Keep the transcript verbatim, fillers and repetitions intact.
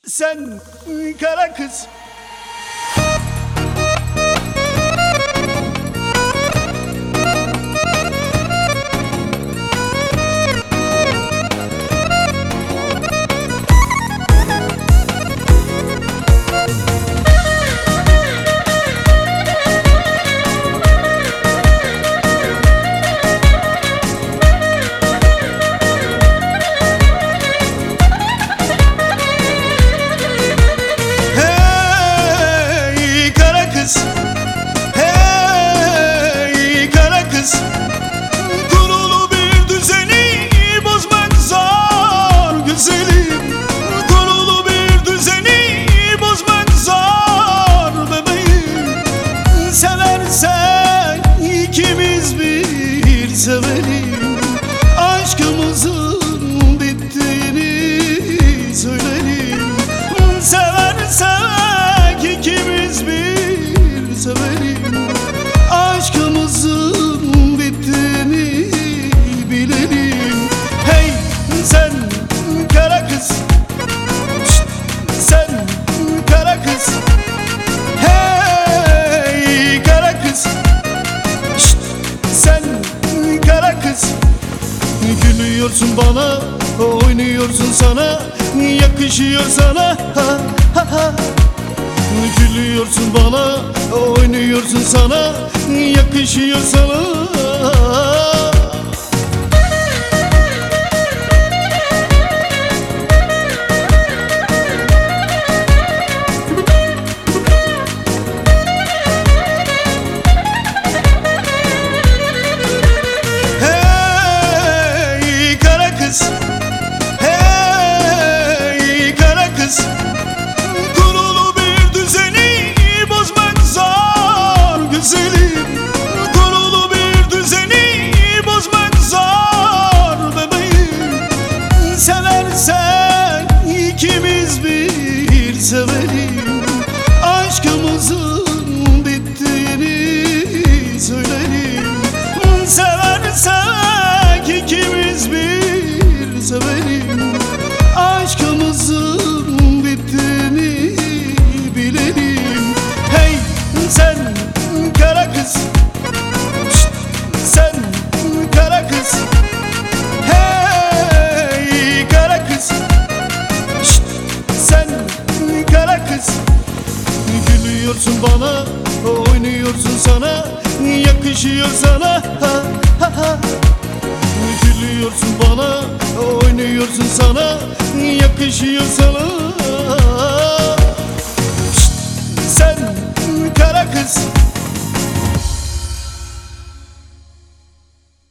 Sen kara kız. Hey kara kız, kurulu bir düzeni bozmak zor güzelim. Kurulu bir düzeni bozmak zor bebeğim. Seversen ikimiz bir sevelim. Aşkımızın bittiğini söylerim. Seversek ikimiz bir severim. Aşkımızın bittiğini bilelim. Hey sen kara kız, şşt, sen kara kız. Hey kara kız, şşt, sen kara kız. Gülüyorsun bana, oynuyorsun sana, yakışıyor sana, ha ha ha. Gülüyorsun bana, oynuyorsun sana, yakışıyor sana. Hey kara kız, hey kara kız, kurulu bir düzeni bozmak zor güzelim. Kurulu bir düzeni bozmak zor bebeğim. Seversen ikimiz bir sevelim. Aşkımızın bittiğini söylerim. Seversek ikimiz bir sevelim. Aşkımızın bittiğini bilelim. Hey sen kara kız, şşt, sen kara kız. Hey kara kız, şşt, sen kara kız. Gülüyorsun bana, oynuyorsun sana, yakışıyor sana, ha ha ha. Gülüyorsun bana, oynuyorsun sana, yakışıyor sana. Şşt, sen kara kız.